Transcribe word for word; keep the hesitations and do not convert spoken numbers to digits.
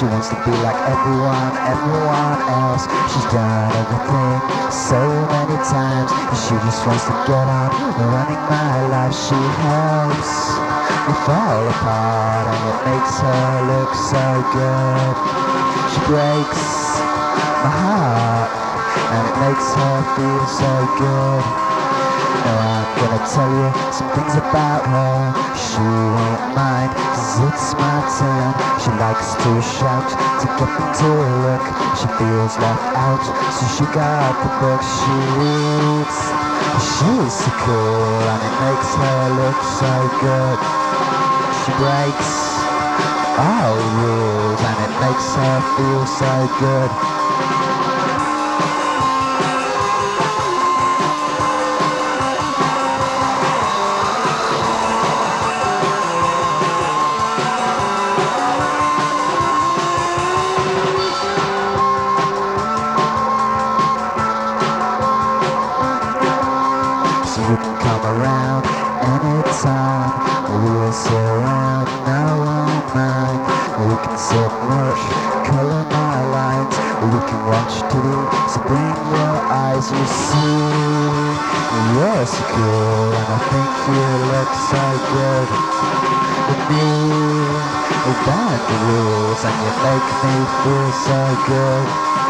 She wants to be like everyone, everyone else. She's done everything so many times, and she just wants to get on running my life. She helps me fall apart, and it makes her look so good. She breaks my heart, and it makes her feel so good. Now I'm gonna tell you some things about her. She won't mind, cause it's my turn. She likes to shout to get them to look. She feels left out, so she got the book she reads. She's so cool, and it makes her look so good. She breaks all rules, and it makes her feel so good. So you can come around anytime. We'll surround, no one mind. We can sit and watch, colour my lines. We can watch T V, so bring your eyes. You see, you're so cool, and I think you look so good. With me, we bend the rules, and you make me feel so good.